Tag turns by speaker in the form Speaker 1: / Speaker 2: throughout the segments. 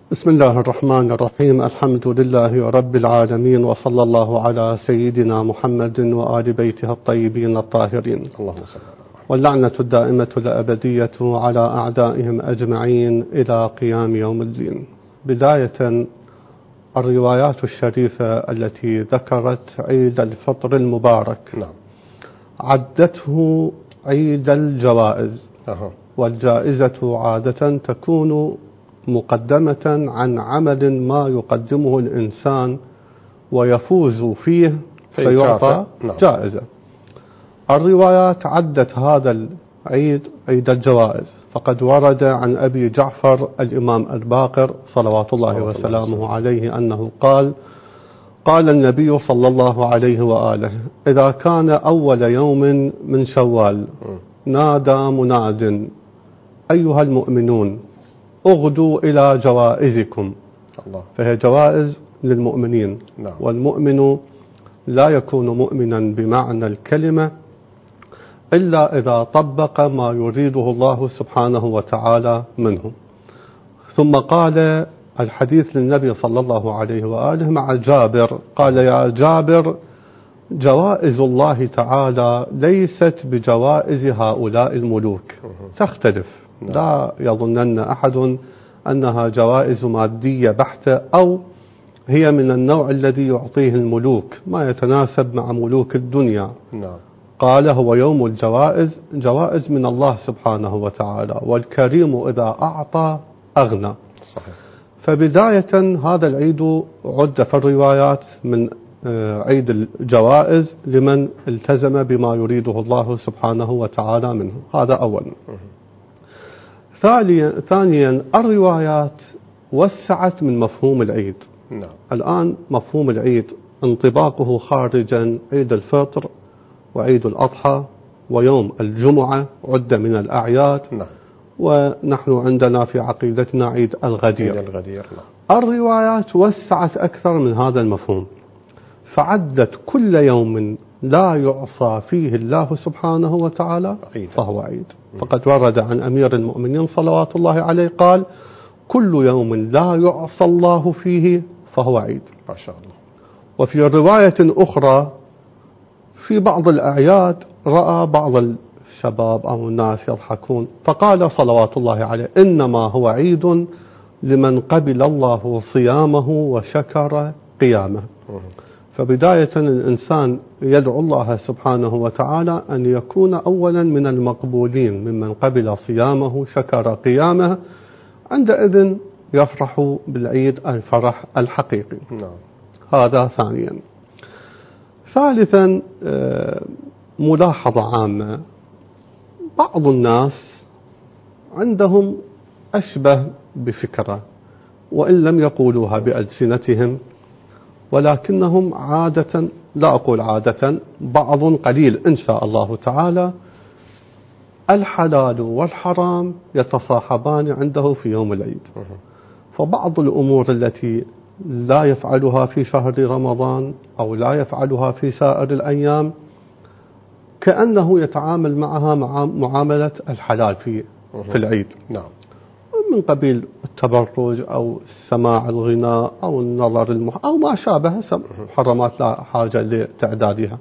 Speaker 1: بسم الله الرحمن الرحيم. الحمد لله رب العالمين، وصلى الله على سيدنا محمد وآل بيته الطيبين الطاهرين.
Speaker 2: اللهم صل على محمد.
Speaker 1: واللعنة الدائمة الأبدية على أعدائهم أجمعين إلى قيام يوم الدين. بداية، الروايات الشريفة التي ذكرت عيد الفطر المبارك عدته عيد الجوائز. والجائزة عادة تكون مقدمة عن عمل ما يقدمه الإنسان ويفوز فيه فيعطى جائزة. الروايات عدت هذا العيد عيد الجوائز، فقد ورد عن أبي جعفر الإمام الباقر صلوات الله وسلامه عليه أنه قال النبي صلى الله عليه وآله: إذا كان أول يوم من شوال نادى مناد: أيها المؤمنون اغدوا إلى جوائزكم. فهي جوائز للمؤمنين. والمؤمن لا يكون مؤمنا بمعنى الكلمة إلا إذا طبق ما يريده الله سبحانه وتعالى منه. ثم قال الحديث للنبي صلى الله عليه وآله مع جابر، قال: يا جابر، جوائز الله تعالى ليست بجوائز هؤلاء الملوك، تختلف. لا يظنن أحد أنها جوائز مادية بحتة أو هي من النوع الذي يعطيه الملوك ما يتناسب مع ملوك الدنيا. قال: هو يوم الجوائز، جوائز من الله سبحانه وتعالى، والكريم إذا أعطى أغنى. صحيح. فبداية هذا العيد عد في الروايات من عيد الجوائز لمن التزم بما يريده الله سبحانه وتعالى منه. هذا أولا. ثانيا، الروايات وسعت من مفهوم العيد. الآن مفهوم العيد انطباقه خارجا عيد الفطر وعيد الأضحى ويوم الجمعة عد من الأعياد. ونحن عندنا في عقيدتنا عيد الغدير. الروايات وسعت أكثر من هذا المفهوم، فعدت كل يوم لا يعصى فيه الله سبحانه وتعالى فهو عيد. فقد ورد عن أمير المؤمنين صلوات الله عليه قال: كل يوم لا يعصى الله فيه فهو عيد. ما شاء الله. وفي رواية أخرى في بعض الأعياد رأى بعض الشباب أو الناس يضحكون، فقال صلوات الله عليه: إنما هو عيد لمن قبل الله صيامه وشكر قيامه. فبداية الإنسان يدعو الله سبحانه وتعالى أن يكون أولا من المقبولين، ممن قبل صيامه شكر قيامه، عندئذ يفرح بالعيد الفرح الحقيقي. هذا ثانيا. ثالثا، ملاحظة عامة: بعض الناس عندهم أشبه بفكرة وإن لم يقولوها بألسنتهم، ولكنهم عادة، لا أقول عادة، بعض قليل إن شاء الله تعالى، الحلال والحرام يتصاحبان عنده في يوم العيد. فبعض الأمور التي لا يفعلها في شهر رمضان أو لا يفعلها في سائر الأيام كأنه يتعامل معها معاملة الحلال في العيد. من قبيل التبرج أو سماع الغناء أو النظر أو ما شابه محرمات لا حاجة لتعدادها.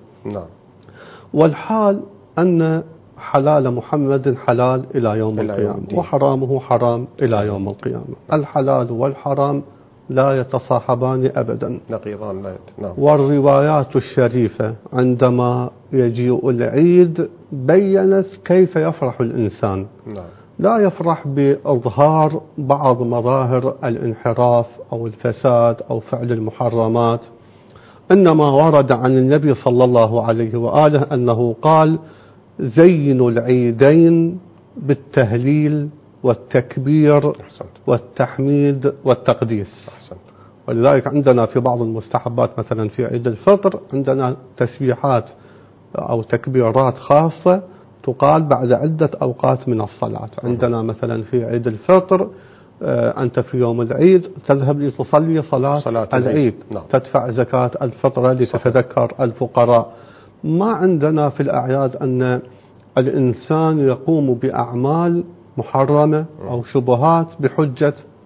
Speaker 1: والحال أن حلال محمد حلال إلى يوم القيامة، وحرامه حرام إلى يوم القيامة. الحلال والحرام لا يتصاحبان أبدا، نقيضان. والروايات الشريفة عندما يجيء العيد بيّنت كيف يفرح الإنسان. لا يفرح بإظهار بعض مظاهر الانحراف أو الفساد أو فعل المحرمات، إنما ورد عن النبي صلى الله عليه وآله أنه قال: زينوا العيدين بالتهليل والتكبير والتحميد والتقديس. ولذلك عندنا في بعض المستحبات مثلا في عيد الفطر عندنا تسبيحات أو تكبيرات خاصة تقال بعد عدة أوقات من الصلاة. عندنا مثلا في عيد الفطر أنت في يوم العيد تذهب لتصلي صلاة العيد. تدفع زكاة الفطر لتتذكر الفقراء. ما عندنا في الأعياد أن الإنسان يقوم بأعمال محرمة أو شبهات بحجة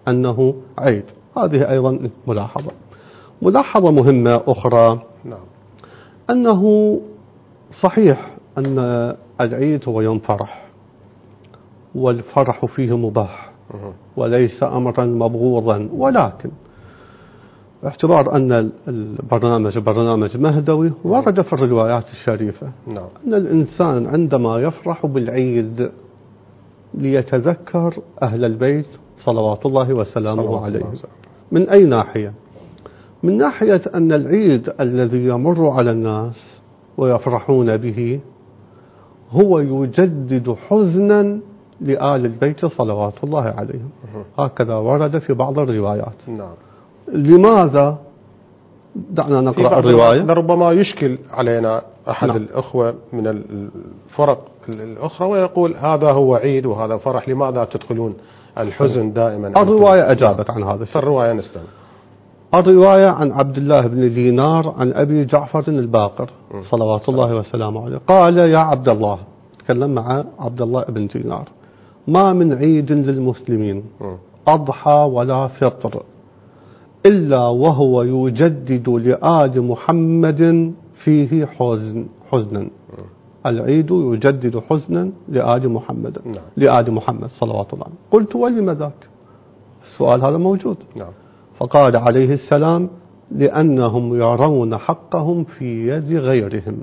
Speaker 1: أنه عيد. هذه أيضا ملاحظة مهمة أخرى، أنه صحيح أن العيد هو يوم فرح، والفرح فيه مباح وليس أمرا مبغوضا، ولكن باعتبار أن البرنامج برنامج مهدوي، ورد في الروايات الشريفة أن الإنسان عندما يفرح بالعيد ليتذكر أهل البيت صلوات الله وسلامه عليهم. من أي ناحية؟ من ناحية أن العيد الذي يمر على الناس ويفرحون به هو يجدد حزنا لآل البيت صلوات الله عليهم، هكذا ورد في بعض الروايات. لماذا؟ دعنا نقرأ الرواية.
Speaker 2: لربما يشكل علينا أحد الأخوة من الفرق الأخرى ويقول هذا هو عيد وهذا فرح، لماذا تدخلون الحزن دائما؟
Speaker 1: الرواية أجابت عن هذا الشيء.
Speaker 2: فالرواية نستمع.
Speaker 1: الرواية عن عبد الله بن دينار عن أبي جعفر الباقر صلوات الله وسلامه عليه، قال: يا عبد الله، تكلم مع عبد الله بن دينار: ما من عيد للمسلمين أضحى ولا فطر إلا وهو يجدد لآل محمد فيه حزنا. العيد يجدد حزنا لآل محمد، لآل محمد صلوات الله عليه. قلت: ولم ذاك؟ السؤال هذا موجود. فقال عليه السلام: لأنهم يرون حقهم في يد غيرهم.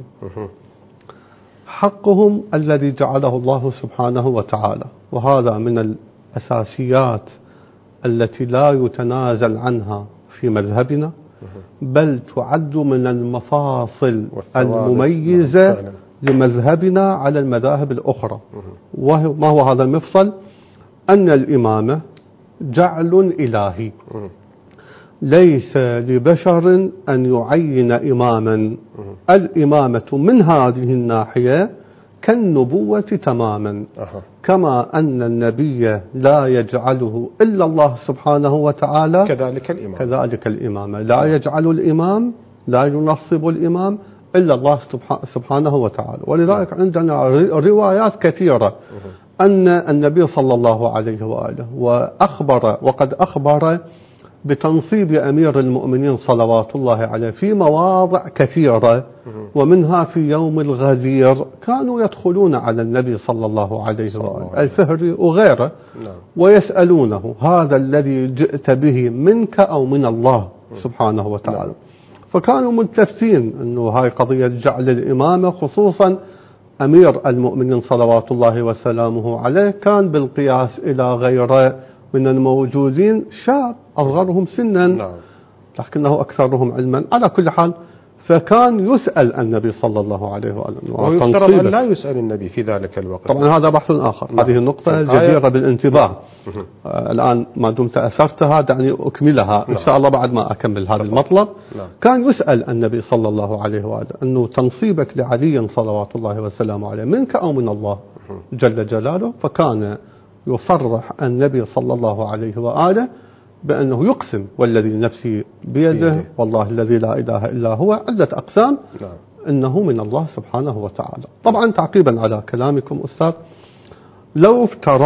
Speaker 1: حقهم الذي جعله الله سبحانه وتعالى، وهذا من الأساسيات التي لا يتنازل عنها في مذهبنا، بل تعد من المفاصل المميزة لمذهبنا على المذاهب الأخرى. ما هو هذا المفصل؟ أن الإمامة جعل إلهي، ليس لبشر أن يعين إماما. الإمامة من هذه الناحية كالنبوة تماما، كما أن النبي لا يجعله إلا الله سبحانه وتعالى، كذلك الإمامة لا يجعل الإمام، لا ينصب الإمام إلا الله سبحانه وتعالى. ولذلك عندنا روايات كثيرة أن النبي صلى الله عليه وآله وقد أخبر بتنصيب أمير المؤمنين صلوات الله عليه في مواضع كثيرة، ومنها في يوم الغدير كانوا يدخلون على النبي صلى الله عليه وآله الفهري وغيره ويسألونه: هذا الذي جئت به منك أو من الله سبحانه وتعالى؟ فكانوا ملتفتين أنه هاي قضية جعل الإمامة، خصوصا أمير المؤمنين صلوات الله وسلامه عليه كان بالقياس إلى غيره من الموجودين شاب أصغرهم سنا لكنه أكثرهم علما. على كل حال، فكان يسأل النبي صلى الله عليه وآله،
Speaker 2: ويفترض أن لا يسأل النبي في ذلك الوقت.
Speaker 1: طبعا هذا بحث آخر. هذه النقطة جديرة بالانتباه. الآن ما دمت أثرتها دعني أكملها إن شاء الله بعد ما أكمل هذا المطلب. كان يسأل النبي صلى الله عليه وآله أنه تنصيبك لعلي صلوات الله وسلامه عليه منك أو من الله جل جلاله، فكان يصرح النبي صلى الله عليه وآله بأنه يقسم: والذي نفسي بيده والله الذي لا إله إلا هو، عدة أقسام، إنه من الله سبحانه وتعالى. طبعا تعقيبا على كلامكم أستاذ، لو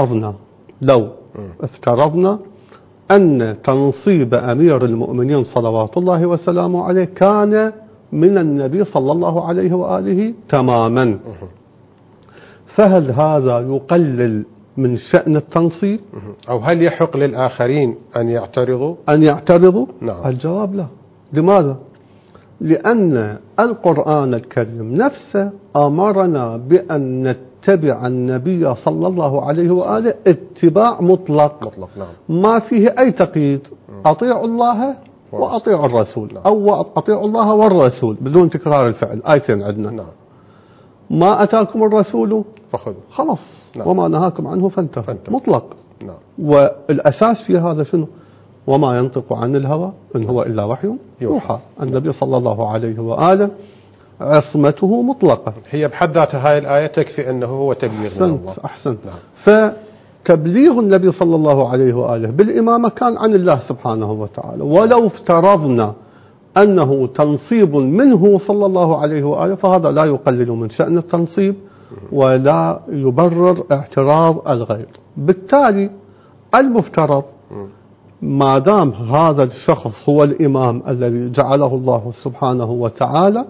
Speaker 1: افترضنا أن تنصيب أمير المؤمنين صلوات الله وسلامه عليه كان من النبي صلى الله عليه وآله تماما، فهل هذا يقلل من شأن التنصيب؟
Speaker 2: أو هل يحق للآخرين أن يعترضوا؟
Speaker 1: نعم. الجواب لا. لماذا؟ لأن القرآن الكريم نفسه أمرنا بأن نتبع النبي صلى الله عليه وآله اتباع مطلق. ما فيه أي تقييد. أطيعوا الله وأطيعوا الرسول، أو أطيعوا الله والرسول بدون تكرار الفعل. آيتين عندنا. ما أتاكم الرسول
Speaker 2: فخذوا،
Speaker 1: خلاص. وما نهاكم عنه فانتهوا، مطلق. والأساس في هذا شنو؟ وما ينطق عن الهوى إن هو إلا وحي يوحى. النبي صلى الله عليه وآله عصمته مطلقة.
Speaker 2: هي بحد ذاتها هاي الآية تكفي أنه هو تبليغ من الله.
Speaker 1: أحسنت. فتبليغ النبي صلى الله عليه وآله بالإمامة كان عن الله سبحانه وتعالى. ولو افترضنا أنه تنصيب منه صلى الله عليه وآله فهذا لا يقلل من شأن التنصيب ولا يبرر اعتراض الغير. بالتالي المفترض ما دام هذا الشخص هو الإمام الذي جعله الله سبحانه وتعالى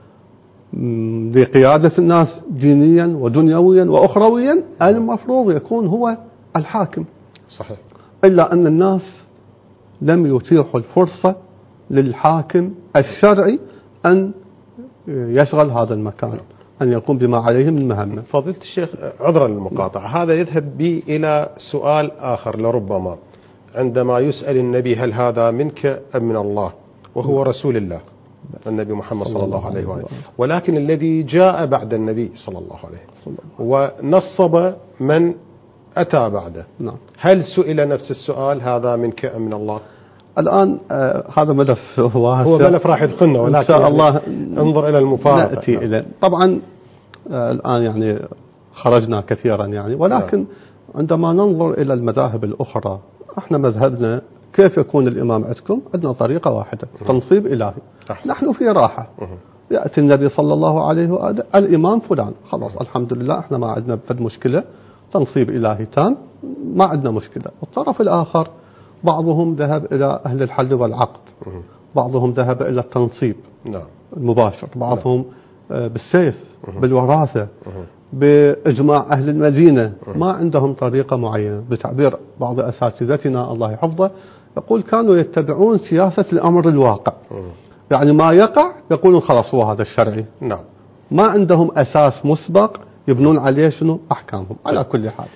Speaker 1: لقيادة الناس دينيا ودنيويا وأخرويا، المفروض يكون هو الحاكم.
Speaker 2: صحيح.
Speaker 1: إلا أن الناس لم يتيحوا الفرصة للحاكم الشرعي أن يشغل هذا المكان، أن يقوم بما عليه من مهمة.
Speaker 2: فضيلة الشيخ، عذرا للمقاطعة، هذا يذهب بي إلى سؤال آخر لربما، عندما يسأل النبي هل هذا منك أم من الله، وهو رسول الله النبي محمد صلى الله عليه وآله، ولكن الذي جاء بعد النبي صلى الله عليه ونصب من أتى بعده، هل سئل نفس السؤال هذا منك أم من الله؟
Speaker 1: الآن هذا ملف
Speaker 2: هو ملف راح يدخلنا، ولكن إن شاء الله انظر إلى المفارقة.
Speaker 1: نأتي إلى طبعا الآن يعني خرجنا كثيرا يعني، ولكن عندما ننظر إلى المذاهب الأخرى، احنا مذهبنا كيف يكون الإمام عندكم؟ عندنا طريقة واحدة، تنصيب إلهي. نحن في راحة، يأتي النبي صلى الله عليه وآله الإمام فلان، خلاص الحمد لله احنا ما عندنا فد مشكلة، تنصيب إلهي تام، ما عندنا مشكلة. الطرف الآخر بعضهم ذهب إلى أهل الحل والعقد، بعضهم ذهب إلى التنصيب المباشر، بعضهم بالسيف، بالوراثة، بإجماع أهل المدينة، ما عندهم طريقة معينة. بتعبير بعض أساتذتنا الله يحفظه يقول كانوا يتبعون سياسة الأمر الواقع، يعني ما يقع يقولون خلاص هو هذا الشرعي. ما عندهم أساس مسبق يبنون عليه شنو أحكامهم. على كل حال،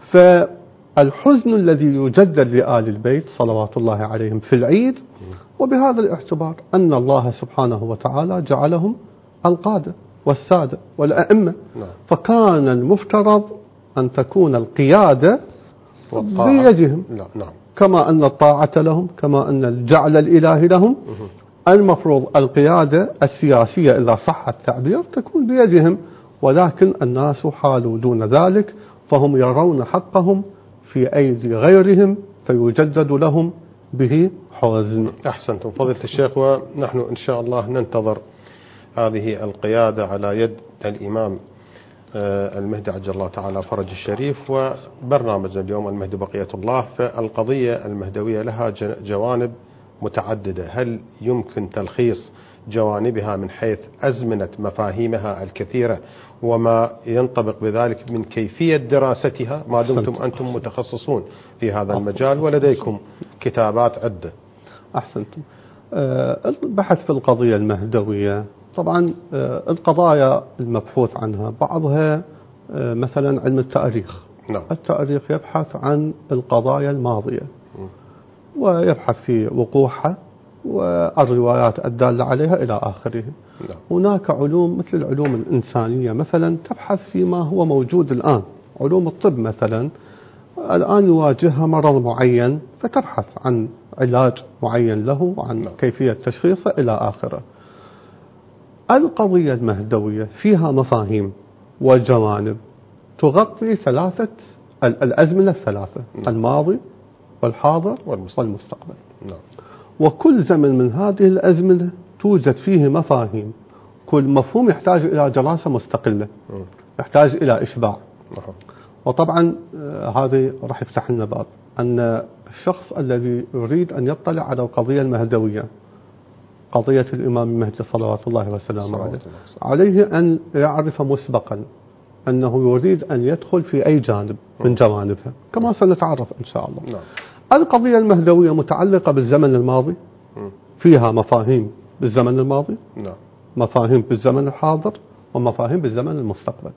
Speaker 1: فالحزن الذي يجدد لآل البيت صلوات الله عليهم في العيد، وبهذا الاعتبار أن الله سبحانه وتعالى جعلهم القادة والسادة والأئمة، فكان المفترض أن تكون القيادة بيدهم، كما أن الطاعة لهم، كما أن الجعل الإلهي لهم، المفروض القيادة السياسية إذا صح التعبير تكون بيدهم، ولكن الناس حالوا دون ذلك، فهم يرون حقهم في أيدي غيرهم فيجدد لهم به حزن.
Speaker 2: أحسنتم فضيلة الشيخ، ونحن إن شاء الله ننتظر هذه القيادة على يد الإمام المهدي عجل الله تعالى فرج الشريف. وبرنامجنا اليوم المهدي بقية الله، فالقضية المهدوية لها جوانب متعددة، هل يمكن تلخيص جوانبها من حيث أزمنة مفاهيمها الكثيرة وما ينطبق بذلك من كيفية دراستها، ما دمتم أنتم متخصصون في هذا المجال ولديكم كتابات عدة؟
Speaker 1: أحسنتم. البحث في القضية المهدوية، طبعا القضايا المبحوث عنها بعضها مثلا علم التاريخ. التاريخ يبحث عن القضايا الماضية ويبحث في وقوعها والروايات الدالة عليها إلى آخره. هناك علوم مثل العلوم الإنسانية مثلا تبحث فيما هو موجود الآن، علوم الطب مثلا الآن يواجهها مرض معين فتبحث عن علاج معين له وعن كيفية تشخيصه إلى آخره. القضية المهدوية فيها مفاهيم وجوانب تغطي ثلاثة الأزمنة الثلاثة، الماضي والحاضر والمستقبل. وكل زمن من هذه الأزمنة توجد فيه مفاهيم، كل مفهوم يحتاج إلى دراسة مستقلة، يحتاج إلى إشباع. وطبعا هذا راح يفتح لنا باب أن الشخص الذي يريد أن يطلع على القضية المهدوية، قضية الإمام المهدي صلوات الله وسلامه عليه أن يعرف مسبقا أنه يريد أن يدخل في أي جانب من جوانبها، كما سنتعرف إن شاء الله. القضية المهدوية متعلقة بالزمن الماضي، فيها مفاهيم بالزمن الماضي، مفاهيم بالزمن الحاضر، ومفاهيم بالزمن المستقبل.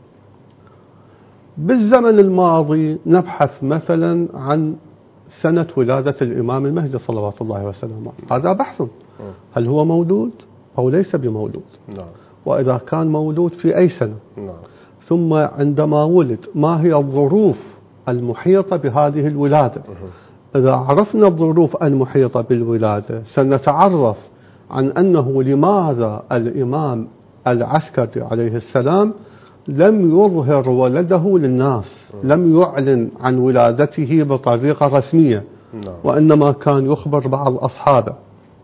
Speaker 1: بالزمن الماضي نبحث مثلا عن سنة ولادة الإمام المهدي صلوات الله وسلامه، هذا بحث، هل هو مولود أو ليس بمولود، وإذا كان مولود في أي سنة، ثم عندما ولد ما هي الظروف المحيطة بهذه الولادة. إذا عرفنا الظروف المحيطة بالولادة سنتعرف عن أنه لماذا الإمام العسكري عليه السلام لم يظهر ولده للناس، لم يعلن عن ولادته بطريقة رسمية، وإنما كان يخبر بعض أصحابه.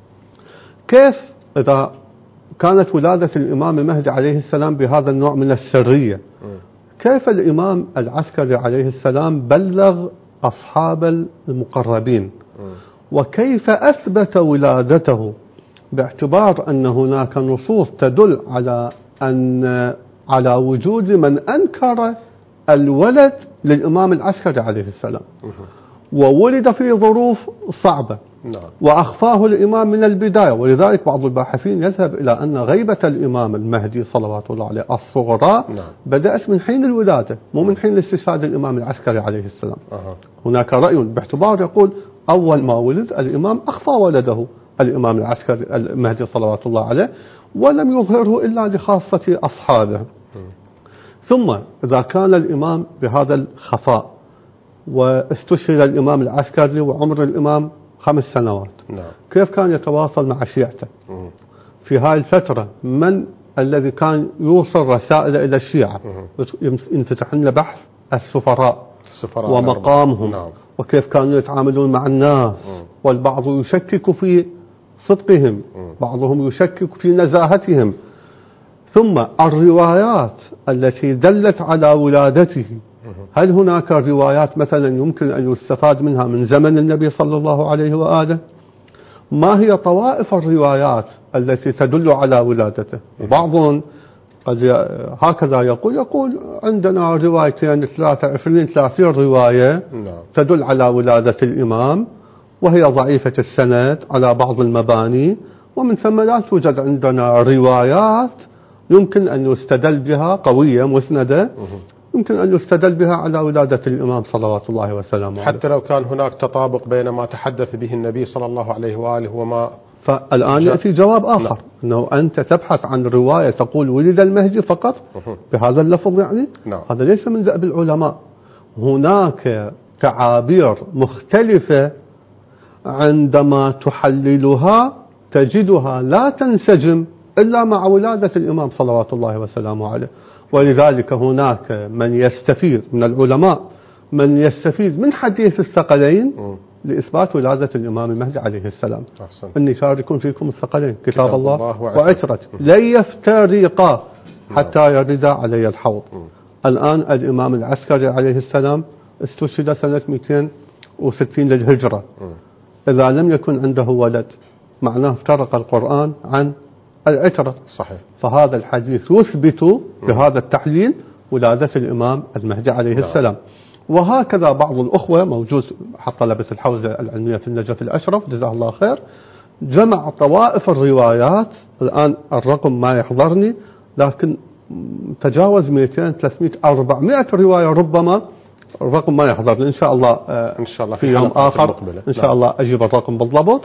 Speaker 1: كيف إذا كانت ولادة الإمام المهدي عليه السلام بهذا النوع من السرية، كيف الإمام العسكري عليه السلام بلغ أصحاب المقربين وكيف أثبت ولادته، باعتبار أن هناك نصوص تدل على وجود من أنكر الولد للإمام العسكري عليه السلام، وولد في ظروف صعبة وأخفاه الإمام من البداية. ولذلك بعض الباحثين يذهب إلى أن غيبة الإمام المهدي صلوات الله عليه الصغرى بدأت من حين الولادة، مو من حين استشهاد الإمام العسكري عليه السلام. هناك رأي باعتبار يقول أول ما ولد الإمام أخفى ولده الإمام العسكري المهدي صلوات الله عليه، ولم يظهره إلا لخاصة أصحابه. ثم إذا كان الإمام بهذا الخفاء واستشهد الإمام العسكري وعمر الإمام 5 سنوات، كيف كان يتواصل مع شيعته في هاي الفترة؟ من الذي كان يوصل رسائل إلى الشيعة؟ ينفتح لنا بحث السفراء ومقامهم وكيف كانوا يتعاملون مع الناس، والبعض يشكك في صدقهم، بعضهم يشكك في نزاهتهم. ثم الروايات التي دلت على ولادته، هل هناك روايات مثلا يمكن أن يستفاد منها من زمن النبي صلى الله عليه وآله؟ ما هي طوائف الروايات التي تدل على ولادته؟ وبعضهم قد هكذا يقول عندنا روايتين 30 رواية تدل على ولادة الإمام، وهي ضعيفة السند على بعض المباني، ومن ثم لا توجد عندنا روايات يمكن أن يستدل بها قوية مسندة يمكن أن يستدل بها على ولادة الإمام صلوات الله وسلامه عليه،
Speaker 2: حتى لو كان هناك تطابق بين ما تحدث به النبي صلى الله عليه وآله وما.
Speaker 1: فالآن يأتي جواب آخر، أنه أنت تبحث عن رواية تقول ولد المهدي فقط بهذا اللفظ، يعني هذا ليس من دأب العلماء. هناك تعابير مختلفة عندما تحللها تجدها لا تنسجم إلا مع ولادة الإمام صلوات الله وسلامه عليه. ولذلك هناك من يستفيد من العلماء، من يستفيد من حديث الثقلين لإثبات ولادة الإمام المهدي عليه السلام. إني شارك فيكم الثقلين كتاب الله وعترته لن يفترقا حتى يرد علي الحوض. الآن الإمام العسكري عليه السلام استشهد سنة 260 للهجرة. إذا لم يكن عنده ولد معناه افترق القرآن عن العترة.
Speaker 2: صحيح.
Speaker 1: فهذا الحديث يثبت بهذا التحليل ولادة الإمام المهدي عليه السلام. وهكذا بعض الأخوة موجود حتى طلبة الحوزة العلمية في النجف الأشرف جزاه الله خير، جمع طوائف الروايات، الآن الرقم ما يحضرني لكن تجاوز 200 300 400 رواية، ربما الرقم ما يحضرني، إن شاء الله في يوم آخر إن شاء الله أجيب الرقم بالضبط.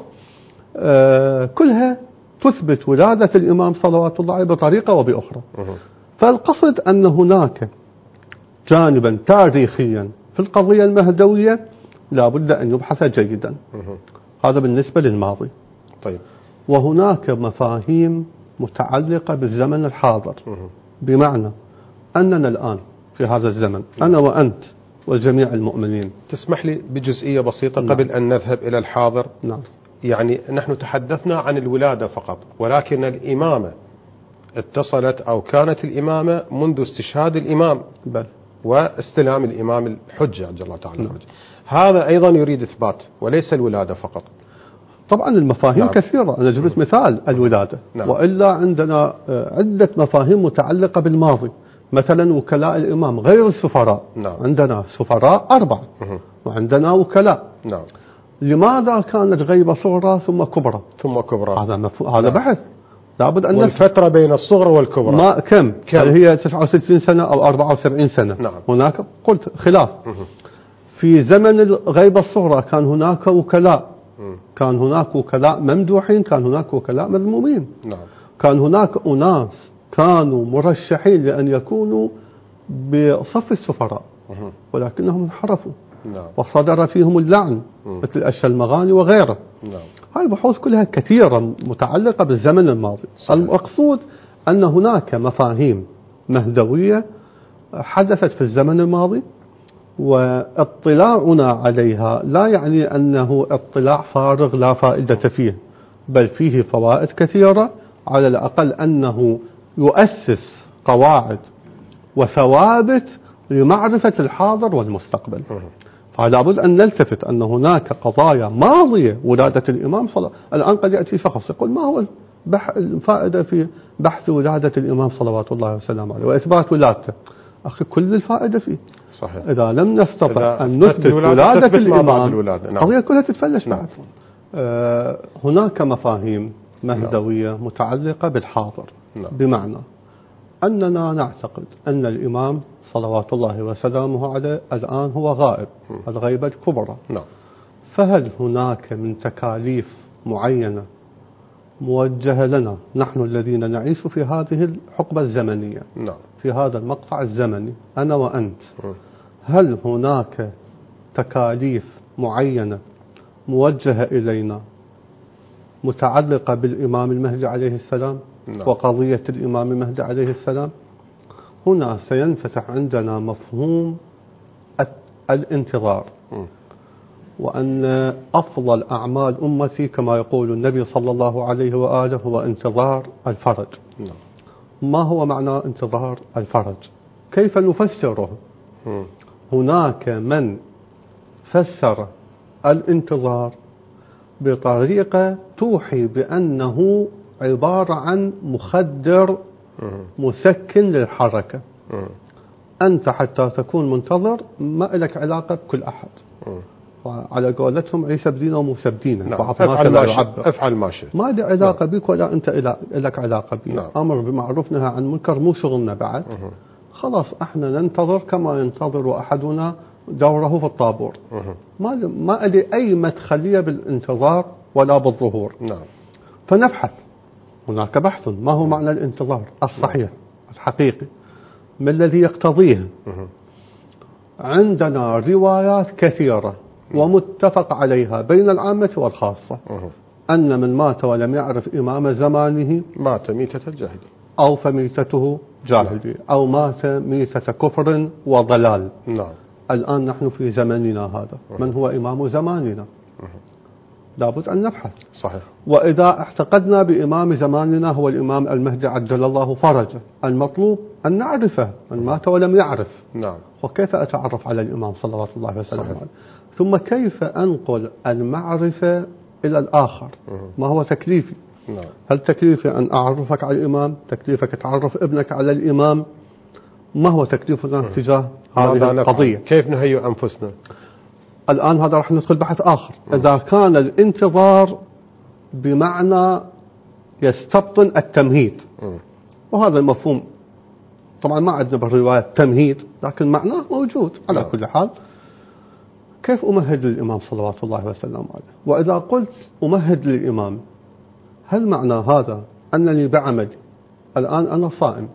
Speaker 1: كلها تثبت ولادة الإمام صلوات الله عليه بطريقة وبأخرى. فالقصد أن هناك جانبا تاريخيا في القضية المهدوية لا بد أن يبحث جيدا. هذا بالنسبة للماضي.
Speaker 2: طيب.
Speaker 1: وهناك مفاهيم متعلقة بالزمن الحاضر، بمعنى أننا الآن في هذا الزمن أنا وأنت وجميع المؤمنين.
Speaker 2: تسمح لي بجزئية بسيطة قبل أن نذهب إلى الحاضر. يعني نحن تحدثنا عن الولادة فقط، ولكن الإمامة اتصلت أو كانت الإمامة منذ استشهاد الإمام واستلام الإمام الحجة عجل الله تعالى. هذا أيضا يريد إثبات وليس الولادة فقط.
Speaker 1: طبعا المفاهيم كثيرة، أنا جبت مثال الولادة. وإلا عندنا عدة مفاهيم متعلقة بالماضي، مثلا وكلاء الإمام غير السفراء. عندنا سفراء 4 وعندنا وكلاء. لماذا كانت غيبة صغرى ثم كبرى؟ هذا بحث لابد أن
Speaker 2: والفترة بين الصغرى والكبرى
Speaker 1: ما كم؟ هل هي 69 سنة أو 74 سنة؟ هناك قلت خلاف. في زمن الغيبة الصغرى كان هناك وكلاء، كان هناك وكلاء ممدوحين، كان هناك وكلاء مذمومين. كان هناك أناس كانوا مرشحين لأن يكونوا بصف السفراء ولكنهم انحرفوا وصدر فيهم اللعن مثل الشلمغاني وغيره. هاي البحوث كلها كثيرة متعلقة بالزمن الماضي. المقصود أن هناك مفاهيم مهدوية حدثت في الزمن الماضي، واطلاعنا عليها لا يعني أنه اطلاع فارغ لا فائدة فيه، بل فيه فوائد كثيرة، على الأقل أنه يؤسس قواعد وثوابت لمعرفة الحاضر والمستقبل. فلا بد أن نلتفت أن هناك قضايا ماضية ولادة الإمام الآن قد يأتي شخص يقول ما هو الفائدة في بحث ولادة الإمام صلوات الله وسلامه عليه وإثبات ولادته؟ أخي كل الفائدة فيه.
Speaker 2: صحيح.
Speaker 1: إذا لم نستطع أن نثبت ولادة الإمام القضية كلها تتفلش.
Speaker 2: نعم.
Speaker 1: هناك مفاهيم مهدوية متعلقة بالحاضر.
Speaker 2: نعم.
Speaker 1: بمعنى أننا نعتقد أن الإمام صلوات الله وسلامه عليه الآن هو غائب، الغيبة الكبرى.
Speaker 2: نعم.
Speaker 1: فهل هناك من تكاليف معينة موجهة لنا نحن الذين نعيش في هذه الحقبة الزمنية،
Speaker 2: نعم،
Speaker 1: في هذا المقطع الزمني أنا وأنت، هل هناك تكاليف معينة موجهة إلينا متعلقة بالإمام المهدي عليه السلام؟
Speaker 2: نعم.
Speaker 1: وقضية الإمام المهدي عليه السلام؟ هنا سينفتح عندنا مفهوم الانتظار، وأن أفضل أعمال أمتي كما يقول النبي صلى الله عليه وآله هو انتظار الفرج.
Speaker 2: نعم.
Speaker 1: ما هو معنى انتظار الفرج؟ كيف نفسره؟ هناك من فسر الانتظار بطريقة توحي بأنه عبارة عن مخدر مسكن للحركة. أنت حتى تكون منتظر ما لك علاقة بكل أحد، وعلى قولتهم عيسى بدينا وموسى بدينا.
Speaker 2: نعم. افعل ما شئت،
Speaker 1: ما لي علاقة بك ولا أنت لك علاقة بي.
Speaker 2: نعم.
Speaker 1: أمر بمعروف نهى عن منكر مو شغلنا بعد. خلاص احنا ننتظر كما ينتظر أحدنا دوره في الطابور. ما لي أي مدخلية بالانتظار ولا بالظهور.
Speaker 2: نعم.
Speaker 1: فنبحث، هناك بحث ما هو معنى الانتظار الصحيح الحقيقي، ما الذي يقتضيه. عندنا روايات كثيرة ومتفق عليها بين العامة والخاصة أن من مات ولم يعرف إمام زمانه
Speaker 2: مات ميتة الجاهلية،
Speaker 1: أو فميتته جاهلية، أو مات ميتة كفر وضلال.
Speaker 2: نعم.
Speaker 1: الآن نحن في زمننا هذا، من هو إمام زماننا؟ لابد أن نبحث.
Speaker 2: صحيح.
Speaker 1: وإذا اعتقدنا بإمام زماننا هو الإمام المهدي عجل الله فرجه، المطلوب أن نعرفه، من مات ولم يعرف.
Speaker 2: نعم.
Speaker 1: وكيف أتعرف على الإمام صلوات الله وسلامه عليه؟ ثم كيف أنقل المعرفة إلى الآخر؟ ما هو تكليفي؟
Speaker 2: نعم.
Speaker 1: هل تكليفي أن أعرفك على الإمام؟ تكليفك تعرف ابنك على الإمام؟ ما هو تكليفنا تجاه هذه القضية؟
Speaker 2: كيف نهيئ أنفسنا؟
Speaker 1: الآن هذا راح ندخل بحث آخر. إذا كان الانتظار بمعنى يستبطن التمهيد، وهذا المفهوم طبعا ما عندنا بالرواية تمهيد، لكن معناه موجود على كل حال. كيف أمهد للإمام صلوات الله وسلامه عليه؟ وإذا قلت أمهد للإمام، هل معنى هذا أنني بعمل الآن أنا صائم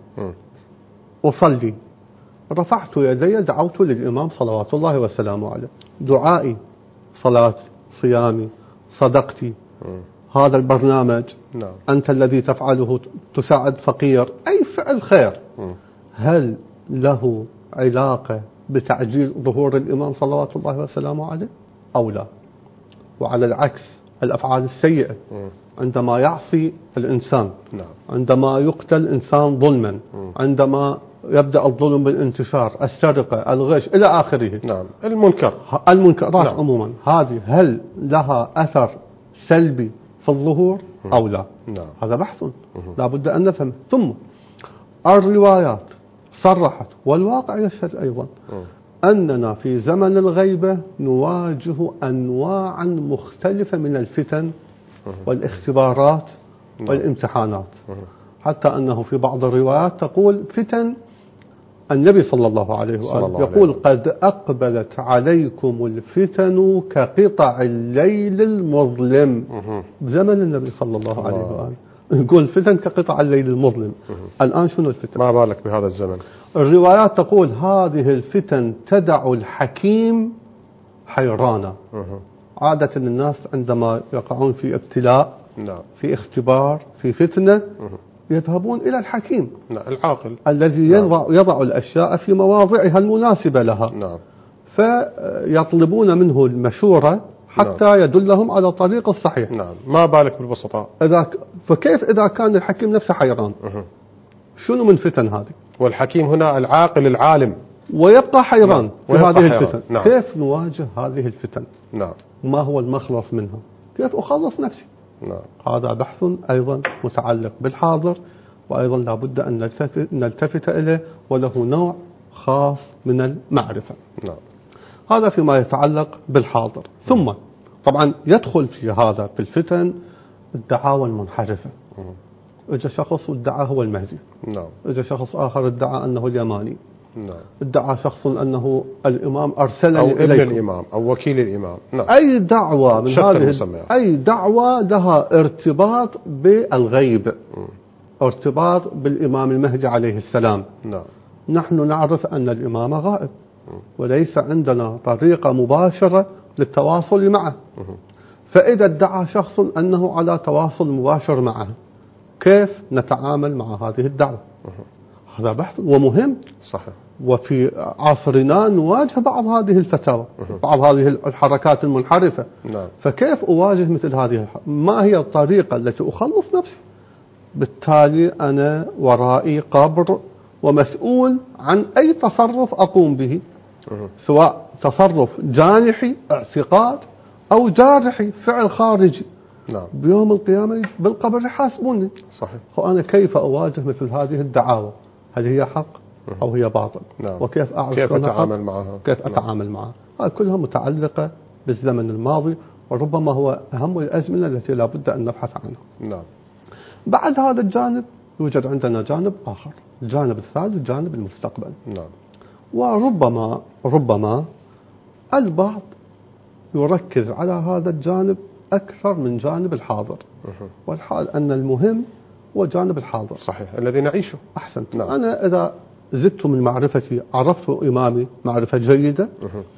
Speaker 1: أصلي، رفعت يدي دعوت للإمام صلوات الله وسلامه عليه، دعائي صلاتي صيامي صدقتي هذا البرنامج
Speaker 2: نعم.
Speaker 1: أنت الذي تفعله تساعد فقير، أي فعل خير، هل له علاقة بتعجيل ظهور الإمام صلوات الله وسلامه عليه أو لا؟ وعلى العكس الأفعال السيئة عندما يعصي الإنسان،
Speaker 2: نعم. عندما
Speaker 1: يقتل إنسان ظلما، عندما يبدأ الظلم بالانتشار، السرقة، الغش إلى آخره،
Speaker 2: نعم. المنكرات
Speaker 1: نعم. عموما هذه هل لها أثر سلبي في الظهور أو لا؟
Speaker 2: نعم.
Speaker 1: هذا بحث لا بد أن نفهم. ثم الروايات صرحت والواقع يشهد أيضا أننا في زمن الغيبة نواجه أنواعا مختلفة من الفتن والاختبارات والامتحانات، حتى أنه في بعض الروايات تقول فتن النبي صلى الله عليه وآله يقول قد أقبلت عليكم الفتن كقطع الليل المظلم. بزمن النبي صلى الله عليه وآله يقول فتن كقطع الليل المظلم. الآن شنو الفتن؟
Speaker 2: ما بالك بهذا الزمن.
Speaker 1: الروايات تقول هذه الفتن تدع الحكيم حيرانا. عادة الناس عندما يقعون في ابتلاء،
Speaker 2: نعم.
Speaker 1: في اختبار، في فتنة، يذهبون إلى الحكيم،
Speaker 2: نعم. العاقل
Speaker 1: الذي يضع الأشياء في مواضعها المناسبة لها،
Speaker 2: نعم.
Speaker 1: فيطلبون منه المشورة حتى
Speaker 2: نعم.
Speaker 1: يدلهم على طريق الصحيح.
Speaker 2: نعم. ما بالك بالبسطاء.
Speaker 1: فكيف إذا كان الحكيم نفسه حيران؟ شنو من فتن هذه؟
Speaker 2: والحكيم هنا العاقل العالم،
Speaker 1: ويبقى حيران في هذه الفتن.
Speaker 2: نعم.
Speaker 1: كيف نواجه هذه الفتن؟
Speaker 2: نعم.
Speaker 1: ما هو المخلص منها؟ كيف أخلص نفسي؟
Speaker 2: نعم.
Speaker 1: هذا بحث أيضا متعلق بالحاضر، وأيضا لابد أن نلتفت إليه، وله نوع خاص من المعرفة.
Speaker 2: نعم.
Speaker 1: هذا فيما يتعلق بالحاضر. ثم طبعا يدخل في هذا في الفتن الدعاوى المنحرفة. اجى شخص وادعى هو المهدي.
Speaker 2: نعم.
Speaker 1: اجى شخص آخر ادعى أنه اليماني.
Speaker 2: نعم.
Speaker 1: ادعى شخص أنه الإمام أرسلني
Speaker 2: أو ابن
Speaker 1: إليكم.
Speaker 2: الإمام أو وكيل الإمام. نعم.
Speaker 1: أي دعوة من هذه
Speaker 2: أي
Speaker 1: دعوة لها ارتباط بالغيب، ارتباط بالإمام المهدي عليه السلام.
Speaker 2: نعم.
Speaker 1: نحن نعرف أن الإمام غائب، وليس عندنا طريقة مباشرة للتواصل معه. فإذا ادعى شخص أنه على تواصل مباشر معه، كيف نتعامل مع هذه الدعوة؟ هذا بحث ومهم.
Speaker 2: صحيح.
Speaker 1: وفي عصرنا نواجه بعض هذه الفتاوى، بعض هذه الحركات المنحرفة.
Speaker 2: نعم.
Speaker 1: فكيف أواجه مثل هذه ما هي الطريقة التي أخلص نفسي؟ بالتالي أنا ورائي قبر ومسؤول عن أي تصرف أقوم به، سواء تصرف جانحي اعتقاد أو جارحي فعل خارجي.
Speaker 2: نعم.
Speaker 1: بيوم القيامة بالقبر يحاسبوني.
Speaker 2: صحيح.
Speaker 1: فأنا كيف أواجه مثل هذه الدعاوى؟ هل هي حق أو هي باطل؟
Speaker 2: نعم.
Speaker 1: وكيف أعرف
Speaker 2: كيف أتعامل معها؟
Speaker 1: كيف أتعامل معها؟ هذه كلها متعلقة بالزمن الماضي، وربما هو أهم الأزمنة التي لا بد أن نبحث عنها.
Speaker 2: نعم.
Speaker 1: بعد هذا الجانب يوجد عندنا جانب آخر، الجانب الثالث جانب المستقبل.
Speaker 2: نعم.
Speaker 1: وربما البعض يركز على هذا الجانب أكثر من جانب الحاضر، والحال أن المهم هو جانب الحاضر.
Speaker 2: صحيح، الذي نعيشه.
Speaker 1: أحسنت.
Speaker 2: نعم.
Speaker 1: أنا إذا زدت من معرفتي، عرفت إمامي معرفة جيدة،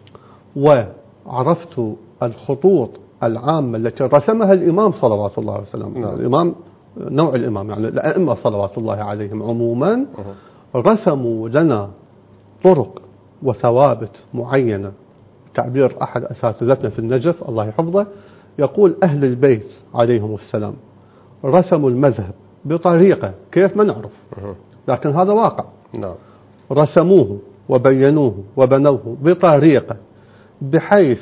Speaker 1: وعرفت الخطوط العامة التي رسمها الإمام صلوات الله وسلامه.
Speaker 2: نعم.
Speaker 1: الإمام نوع الإمام يعني الأئمة صلوات الله عليهم عموما رسموا لنا طرق وثوابت معينة. تعبير أحد أساتذتنا في النجف الله يحفظه يقول أهل البيت عليهم السلام رسموا المذهب بطريقة كيف ما نعرف، لكن هذا واقع.
Speaker 2: نعم.
Speaker 1: رسموه وبينوه وبنوه بطريقة بحيث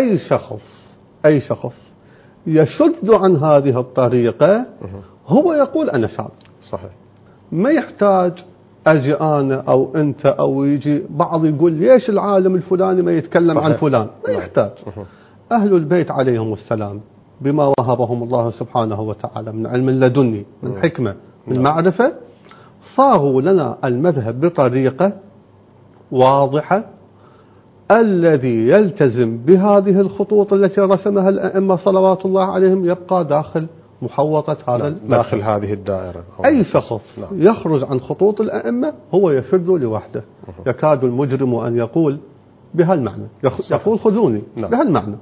Speaker 1: أي شخص يشد عن هذه الطريقة هو يقول أنا شاذ.
Speaker 2: صحيح.
Speaker 1: ما يحتاج أجي أنا أو أنت أو يجي بعض يقول ليش العالم الفلاني ما يتكلم
Speaker 2: صحيح.
Speaker 1: عن فلان. ما يحتاج. أهل البيت عليهم السلام بما وهبهم الله سبحانه وتعالى من علم لدني، من حكمة، من معرفة، صاغوا لنا المذهب بطريقة واضحة. الذي يلتزم بهذه الخطوط التي رسمها الأئمة صلوات الله عليهم يبقى داخل محوطة هذا
Speaker 2: داخل هذه الدائرة.
Speaker 1: أي شخص يخرج عن خطوط الأئمة هو يفر لوحده. يكاد المجرم أن يقول بهالمعنى، يقول خذوني بهالمعنى.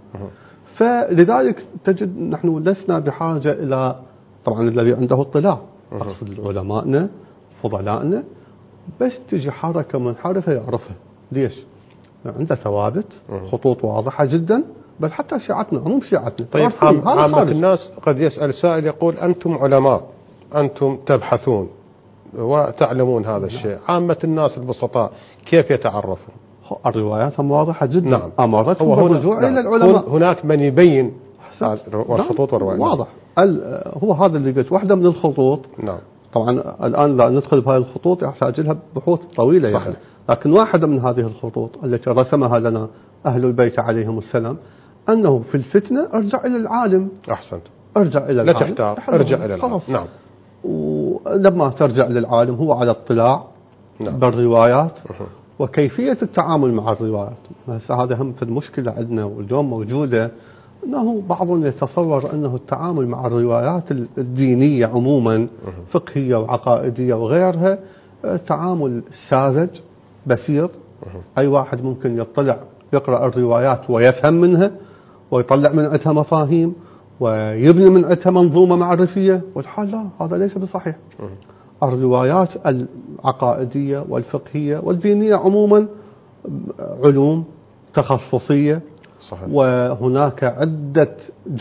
Speaker 1: فلذلك تجد نحن لسنا بحاجة إلى طبعا الذي عنده اطلاع، أقصد علمائنا فضلائنا، بس تجي حركة منحرفة يعرفها. ليش؟ عنده ثوابت، خطوط واضحة جدا، بل حتى شيعتنا عموم شيعتنا.
Speaker 2: طيب عامة الناس قد يسأل سائل يقول أنتم علماء، أنتم تبحثون وتعلمون هذا الشيء، عامة الناس البسطاء كيف يتعرفون؟
Speaker 1: الروايات واضحة جدا.
Speaker 2: نعم.
Speaker 1: أمرتهم بالرجوع إلى العلماء.
Speaker 2: هناك من يبين والخطوط والروايات.
Speaker 1: واضح. هو هذا اللي قلت واحدة من الخطوط.
Speaker 2: نعم.
Speaker 1: طبعا الآن لا ندخل بهذه الخطوط يحتاج لها بحوث طويلة.
Speaker 2: صحيح.
Speaker 1: يعني. لكن واحدة من هذه الخطوط التي رسمها لنا أهل البيت عليهم السلام أنه في الفتنة ارجع إلى العالم.
Speaker 2: أحسنت.
Speaker 1: ارجع إلى
Speaker 2: لا
Speaker 1: العالم.
Speaker 2: تحتار، ارجع إلى العالم. نعم.
Speaker 1: ولما ترجع للعالم هو على اطلاع بالروايات وكيفية التعامل مع الروايات. هذا هم في المشكلة عندنا واليوم موجودة، أنه بعضهم يتصور أنه التعامل مع الروايات الدينية عموما فقهية وعقائدية وغيرها تعامل ساذج بسيط. أي واحد ممكن يطلع يقرأ الروايات ويفهم منها ويطلع من عندها مفاهيم ويبني من عندها منظومة معرفية، والحال لا، هذا ليس بصحيح. الروايات العقائدية والفقهية والدينية عموما علوم تخصصية.
Speaker 2: صحيح.
Speaker 1: وهناك عدة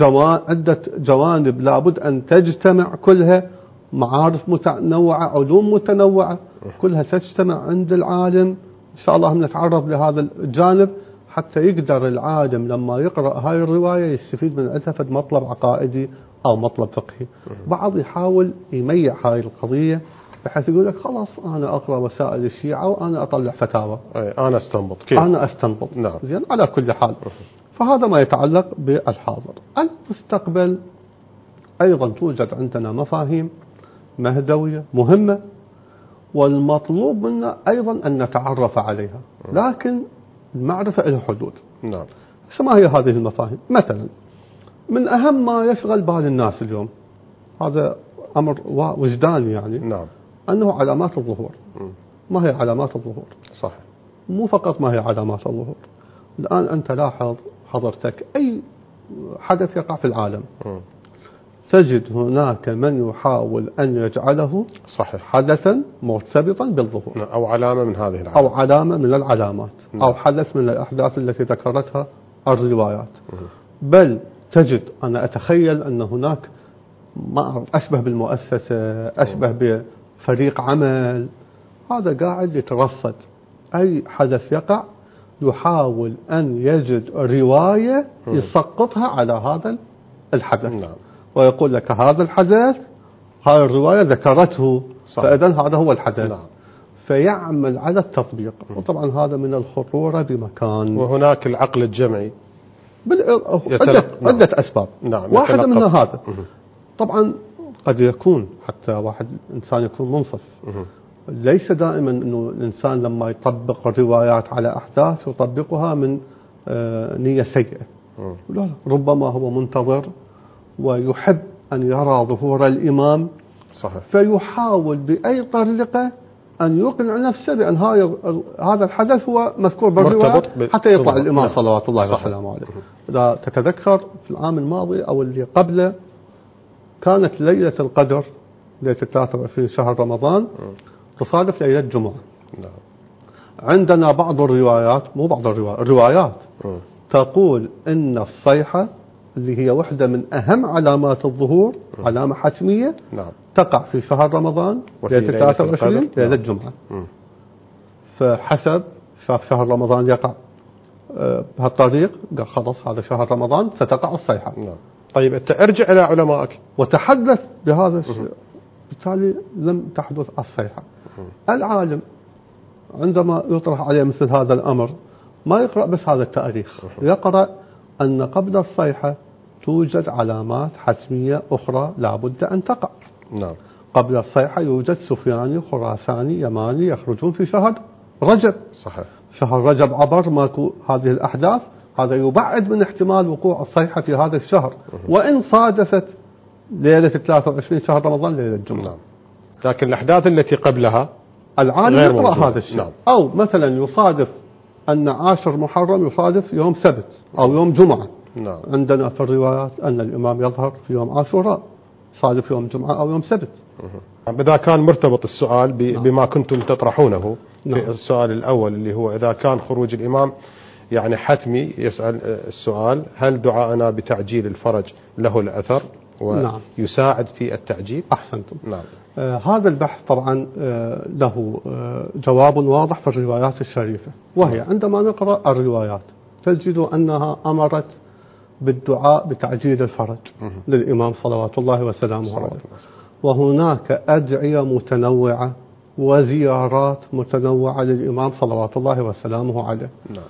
Speaker 1: جوانب لابد أن تجتمع كلها، معارف متنوعة، علوم متنوعة، كلها تجتمع عند العالم شاء الله هم نتعرض لهذا الجانب حتى يقدر العالم لما يقرأ هاي الرواية يستفيد من عندها فد مطلب عقائدي أو مطلب فقهي. بعض يحاول يميع هاي القضية بحيث يقول لك خلاص أنا أقرأ وسائل الشيعة وأنا أطلع فتاوى،
Speaker 2: أنا أستنبط كيف؟
Speaker 1: أنا أستنبط.
Speaker 2: نعم.
Speaker 1: زين، على كل حال فهذا ما يتعلق بالحاضر. المستقبل أيضا توجد عندنا مفاهيم مهدوية مهمة، والمطلوب منا أيضا أن نتعرف عليها، لكن المعرفة لها حدود.
Speaker 2: نعم.
Speaker 1: ما هي هذه المفاهيم؟ مثلا من أهم ما يشغل بال الناس اليوم، هذا أمر وجداني يعني،
Speaker 2: نعم،
Speaker 1: أنه علامات الظهور. ما هي علامات الظهور؟
Speaker 2: صح.
Speaker 1: مو فقط ما هي علامات الظهور، الآن أنت لاحظ حضرتك أي حدث يقع في العالم تجد هناك من يحاول أن يجعله
Speaker 2: صحيح
Speaker 1: حدثا مرتبطا بالظهور،
Speaker 2: أو علامة من هذه العلامات،
Speaker 1: أو علامة من العلامات،
Speaker 2: نعم.
Speaker 1: أو حدث من الأحداث التي ذكرتها الروايات. بل تجد، أنا أتخيل أن هناك ما أعرف أشبه بالمؤسسة، أشبه بفريق عمل، هذا قاعد يترصد أي حدث يقع يحاول أن يجد رواية يسقطها على هذا الحدث.
Speaker 2: نعم.
Speaker 1: ويقول لك هذا الحدث هاي الرواية ذكرته، فإذا هذا هو الحدث.
Speaker 2: نعم.
Speaker 1: فيعمل على التطبيق. وطبعا هذا من الخطورة بمكان.
Speaker 2: وهناك العقل الجمعي
Speaker 1: عدة أسباب.
Speaker 2: نعم.
Speaker 1: واحدة منها هذا. طبعا قد يكون حتى واحد إنسان يكون منصف، ليس دائما أنه الإنسان لما يطبق الروايات على أحداث يطبقها من نية سيئة. لا، ربما هو منتظر ويحب أن يرى ظهور الإمام،
Speaker 2: صحيح.
Speaker 1: فيحاول بأي طريقة أن يقنع نفسه بأن هذا الحدث هو مذكور بالرواية حتى يطلع الإمام صلوات الله وسلامه عليه. إذا تتذكر في العام الماضي أو اللي قبله كانت ليلة القدر ليلة 23 شهر رمضان تصادف ليلة جمعة.
Speaker 2: نعم.
Speaker 1: عندنا بعض الروايات، مو بعض الروايات تقول إن الصيحة اللي هي واحدة من أهم علامات الظهور، علامة حتمية،
Speaker 2: نعم.
Speaker 1: تقع في شهر رمضان ليلة 23 ليلة الجمعة. فحسب شاف شهر رمضان يقع بهالطريق، قال خلاص هذا شهر رمضان ستقع الصيحة.
Speaker 2: نعم. طيب أنت ارجع إلى علمائك
Speaker 1: وتحدث بهذا الشيء، بالتالي لم تحدث الصيحة. العالم عندما يطرح عليه مثل هذا الأمر ما يقرأ بس هذا التاريخ، يقرأ أن قبل الصيحة توجد علامات حتمية أخرى لا بد أن تقع.
Speaker 2: نعم.
Speaker 1: قبل الصيحة يوجد سفياني خراساني يماني يخرجون في شهر رجب.
Speaker 2: صحيح.
Speaker 1: شهر رجب عبر ماكو هذه الأحداث، هذا يبعد من احتمال وقوع الصيحة في هذا الشهر، وإن صادفت ليلة 23 شهر رمضان ليلة الجمعة.
Speaker 2: نعم. لكن الأحداث التي قبلها
Speaker 1: العالم يقرأ هذا الشيء.
Speaker 2: نعم.
Speaker 1: أو مثلا يصادف أن 10 محرم يصادف يوم سبت أو يوم جمعة.
Speaker 2: نعم.
Speaker 1: عندنا في الروايات أن الإمام يظهر في يوم عاشوراء، صادف يوم جمعة أو يوم سبت.
Speaker 2: إذا كان مرتبط السؤال بما كنتم تطرحونه في السؤال الأول اللي هو إذا كان خروج الإمام يعني حتمي، يسأل السؤال هل دعاءنا بتعجيل الفرج له الأثر ويساعد في التعجيل؟
Speaker 1: أحسنتم.
Speaker 2: نعم.
Speaker 1: هذا البحث طبعا له جواب واضح في الروايات الشريفة، وهي عندما نقرأ الروايات تجد أنها أمرت بالدعاء بتعجيل الفرج للإمام صلوات الله وسلامه عليه، وهناك أدعية متنوعة وزيارات متنوعة للإمام صلوات الله وسلامه عليه.
Speaker 2: نعم.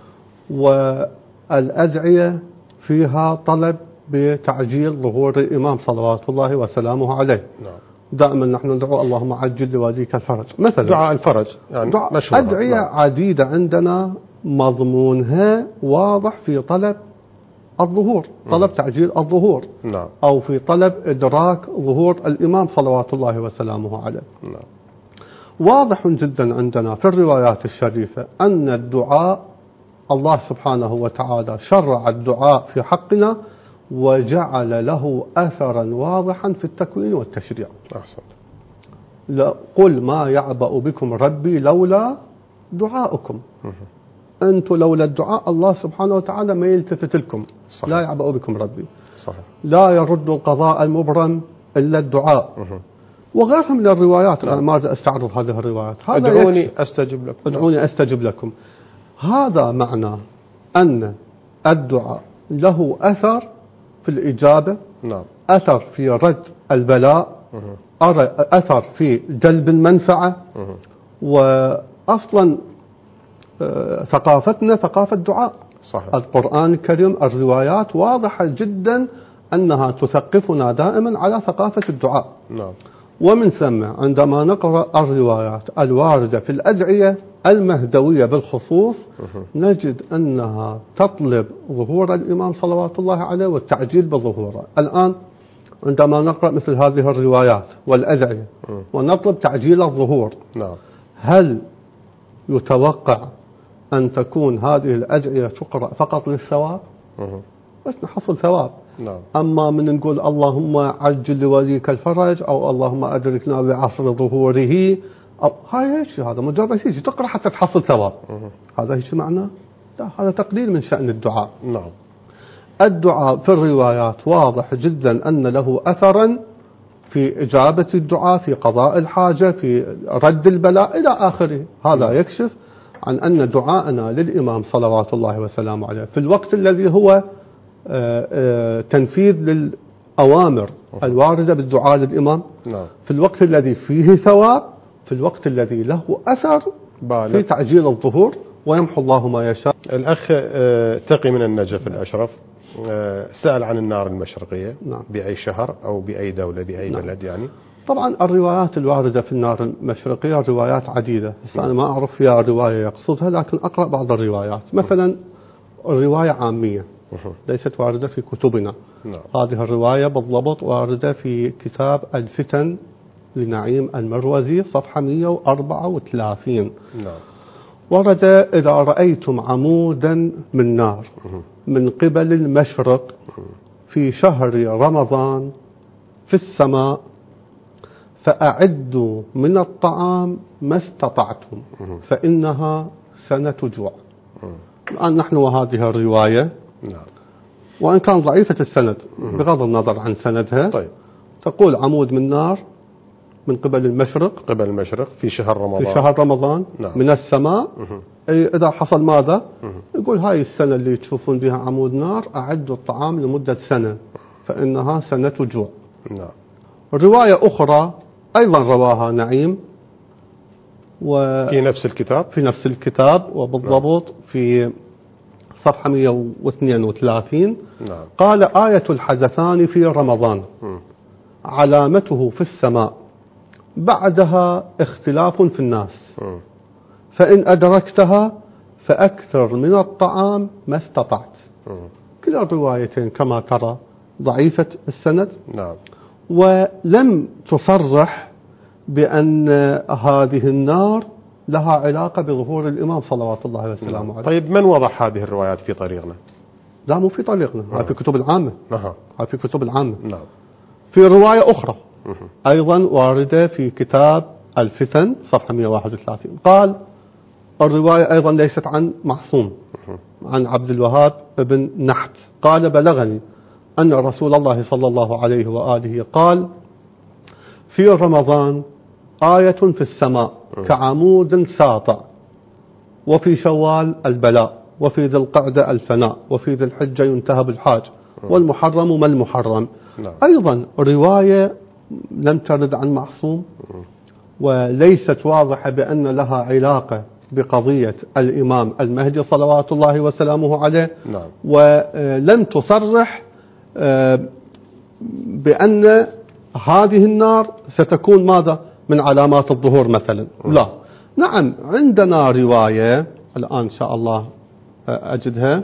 Speaker 1: والأدعية فيها طلب بتعجيل ظهور الإمام صلوات الله وسلامه عليه.
Speaker 2: نعم.
Speaker 1: دائما نحن ندعو اللهم عجل لوليك الفرج، مثلا
Speaker 2: دعاء الفرج يعني مشهور.
Speaker 1: أدعية عديدة عندنا مضمونها واضح في طلب الظهور، طلب تعجيل الظهور.
Speaker 2: نعم.
Speaker 1: أو في طلب إدراك ظهور الإمام صلوات الله وسلامه عليه.
Speaker 2: نعم.
Speaker 1: واضح جدا عندنا في الروايات الشريفة أن الدعاء الله سبحانه وتعالى شرع الدعاء في حقنا وجعل له أثرا واضحا في التكوين والتشريع.
Speaker 2: أحسنت.
Speaker 1: قل ما يعبأ بكم ربي لولا دعاؤكم. أنتم لولا الدعاء الله سبحانه وتعالى ما يلتفت لكم. صحيح. لا يعبأ بكم ربي.
Speaker 2: صحيح.
Speaker 1: لا يرد القضاء المبرم إلا الدعاء. وغيرها من الروايات. أنا ما أريد أستعرض هذه الروايات.
Speaker 2: ادعوني أستجب لكم.
Speaker 1: ادعوني أستجب لكم. هذا معنى أن الدعاء له أثر في الإجابة،
Speaker 2: نعم.
Speaker 1: أثر في رد البلاء، أثر في جلب المنفعة. وأصلا ثقافتنا ثقافة دعاء.
Speaker 2: صحيح.
Speaker 1: القرآن الكريم الروايات واضحة جدا أنها تثقفنا دائما على ثقافة الدعاء.
Speaker 2: نعم.
Speaker 1: ومن ثم عندما نقرأ الروايات الواردة في الأدعية المهدوية بالخصوص نجد أنها تطلب ظهور الإمام صلوات الله عليه والتعجيل بظهوره. الآن عندما نقرأ مثل هذه الروايات والأدعية ونطلب تعجيل الظهور،
Speaker 2: نعم،
Speaker 1: هل يتوقع أن تكون هذه الأدعية تقرأ فقط للثواب؟ بس نحصل ثواب.
Speaker 2: نعم.
Speaker 1: أما من نقول اللهم عجل لوليك الفرج أو اللهم أدركنا بعصر ظهوره، أو هاي هيك، هذا مجرد شيء تقرأ حتى تحصل ثواب. هذا هيك معناه؟ لا، هذا تقليل من شأن الدعاء.
Speaker 2: نعم.
Speaker 1: الدعاء في الروايات واضح جدا أن له أثرا في إجابة الدعاء، في قضاء الحاجة، في رد البلاء إلى آخره. هذا يكشف عن أن دعاءنا للإمام صلوات الله وسلامه عليه في الوقت الذي هو تنفيذ للأوامر الواردة بالدعاء للإمام،
Speaker 2: نعم،
Speaker 1: في الوقت الذي فيه ثواب، في الوقت الذي له أثر في تعجيل الظهور، ويمحو الله ما يشاء.
Speaker 2: الأخ تقي من النجف الأشرف سأل عن النار المشرقية.
Speaker 1: نعم.
Speaker 2: بأي شهر أو بأي دولة بأي
Speaker 1: نعم.
Speaker 2: بلد يعني؟
Speaker 1: طبعا الروايات الواردة في النار المشرقية روايات عديدة، بس أنا ما أعرف فيها رواية يقصدها، لكن أقرأ بعض الروايات. مثلا رواية عامية ليست واردة في كتبنا.
Speaker 2: نعم.
Speaker 1: هذه الرواية بالضبط واردة في كتاب الفتن لنعيم المروزي صفحة 134.
Speaker 2: نعم.
Speaker 1: ورد: إذا رأيتم عمودا من نار من قبل المشرق في شهر رمضان في السماء فأعدوا من الطعام ما استطعتم فإنها سنة جوع. الآن نحن وهذه الرواية،
Speaker 2: نعم،
Speaker 1: وإن كان ضعيفة السند بغض النظر عن سندها،
Speaker 2: طيب،
Speaker 1: تقول عمود من نار من قبل المشرق،
Speaker 2: قبل المشرق في شهر رمضان،
Speaker 1: في شهر رمضان،
Speaker 2: نعم،
Speaker 1: من السماء. إذا حصل ماذا؟ يقول هاي السنة اللي تشوفون بها عمود نار أعدوا الطعام لمدة سنة فإنها سنة جوع.
Speaker 2: نعم.
Speaker 1: رواية أخرى أيضا رواها نعيم
Speaker 2: في نفس الكتاب،
Speaker 1: في نفس الكتاب وبالضبط في صفحة 132.
Speaker 2: نعم.
Speaker 1: قال: آية الحدثان في رمضان علامته في السماء بعدها اختلاف في الناس، فإن أدركتها فأكثر من الطعام ما استطعت. كلا الروايتين كما ترى ضعيفة السند.
Speaker 2: نعم.
Speaker 1: ولم تصرح بأن هذه النار لها علاقة بظهور الإمام صلوات الله وسلامه عليه.
Speaker 2: طيب، من وضع هذه الروايات في طريقنا؟
Speaker 1: لا، مو في طريقنا، هذه في كتب العامة. هذه في كتب العامة.
Speaker 2: نعم.
Speaker 1: في رواية أخرى أيضا واردة في كتاب الفتن صفحة 131. قال: الرواية أيضا ليست عن معصوم، عن عبد الوهاب بن نحت. قال: بلغني أن رسول الله صلى الله عليه وآله قال: في رمضان آية في السماء كعمود ساطع، وفي شوال البلاء، وفي ذي القعدة الفناء، وفي ذي الحجة ينتهب الحاج، والمحرم ما المحرم. أيضا رواية لم ترد عن معصوم وليست واضحة بأن لها علاقة بقضية الإمام المهدي صلوات الله وسلامه عليه.
Speaker 2: نعم.
Speaker 1: ولم تصرح بأن هذه النار ستكون ماذا من علامات الظهور مثلا. لا، نعم، عندنا رواية الآن إن شاء الله أجدها.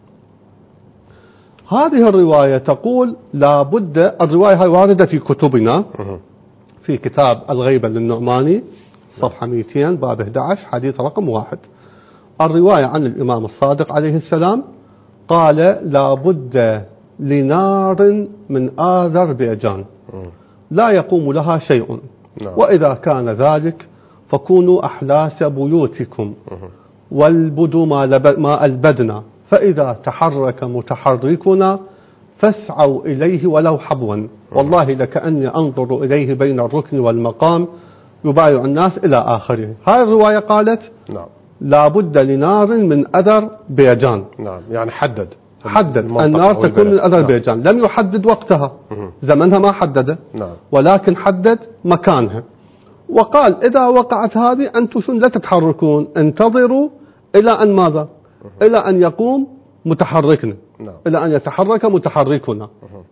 Speaker 1: هذه الرواية تقول لا بد، الرواية هاي واردة في كتبنا في كتاب الغيبة للنعماني صفحة 200 باب 11 حديث رقم 1. الرواية عن الإمام الصادق عليه السلام قال: لا بد لنار من آذربيجان لا يقوم لها شيء، وإذا كان ذلك فكونوا أحلاس بيوتكم والبدوا ما البدنا، فإذا تحرك متحركنا فاسعوا إليه ولو حبوا، والله لكأني أنظر إليه بين الركن والمقام يبايع الناس إلى آخره. هاي الرواية قالت
Speaker 2: نعم
Speaker 1: لا بد لنار من أذر بيجان.
Speaker 2: نعم، يعني حدد
Speaker 1: النار تكون من أذربيجان. لم يحدد وقتها، زمنها ما حدده، ولكن حدد مكانها، وقال إذا وقعت هذه أنتم لا تتحركون، انتظروا إلى أن ماذا؟ إلى أن يقوم متحركنا، إلى أن يتحرك متحركنا.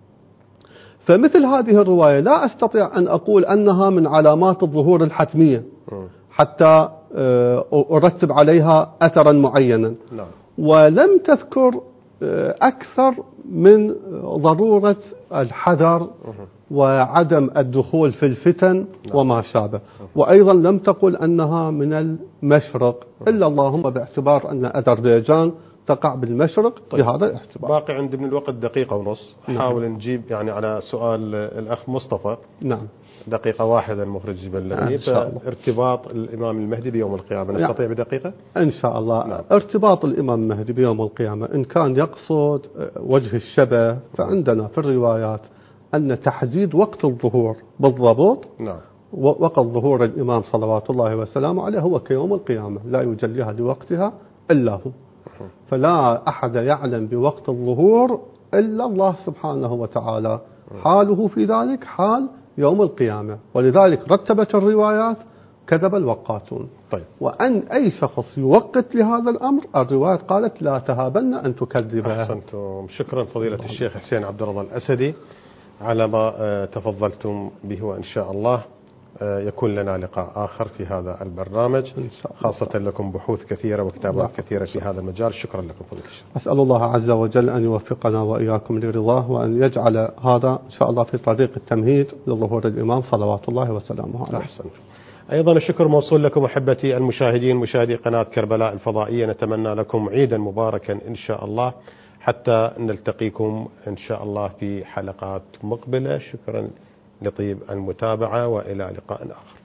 Speaker 1: فمثل هذه الرواية لا أستطيع أن أقول أنها من علامات الظهور الحتمية حتى أرتب عليها أثرا معينا، ولم تذكر أكثر من ضرورة الحذر وعدم الدخول في الفتن وما شابه. وأيضا لم تقل أنها من المشرق، إلا اللهم باعتبار أن أذربيجان تقع بالمشرق. بهذا الاعتبار
Speaker 2: باقي عندي من الوقت دقيقة ونص. حاول نجيب يعني على سؤال الأخ مصطفى.
Speaker 1: نعم،
Speaker 2: دقيقة واحدة المخرج يبلغني. ارتباط الإمام المهدي بيوم القيامة نستطيع بدقيقة؟
Speaker 1: إن شاء الله. ارتباط الإمام المهدي بيوم القيامة إن كان يقصد وجه الشبه، فعندنا في الروايات أن تحديد وقت الظهور بالضبط، وقت ظهور الإمام صلوات الله وسلامه عليه هو كيوم القيامة، لا يجليها لوقتها إلا هو. فلا أحد يعلم بوقت الظهور إلا الله سبحانه وتعالى، حاله في ذلك حال يوم القيامة. ولذلك رتبت الروايات كذب الوقاتون. وأن أي شخص يوقت لهذا الأمر، الروايات قالت لا تهابن أن تكذبها.
Speaker 2: أحسنتم. شكرا فضيلة الشيخ حسين عبد الرضا الأسدي على ما تفضلتم به، وإن شاء الله يكون لنا لقاء آخر في هذا البرنامج، خاصة لكم بحوث كثيرة وكتابات كثيرة في هذا المجال. شكرا لكم فضيلة الشيخ.
Speaker 1: أسأل الله عز وجل أن يوفقنا وإياكم لرضاه، وأن يجعل هذا إن شاء الله في طريق التمهيد لظهور الإمام صلوات الله وسلامه عليه.
Speaker 2: أحسنتم. أيضا الشكر موصول لكم أحبتي المشاهدين، مشاهدي قناة كربلاء الفضائية. نتمنى لكم عيدا مباركا إن شاء الله، حتى نلتقيكم إن شاء الله في حلقات مقبلة. شكرا لطيب المتابعة، وإلى لقاء آخر.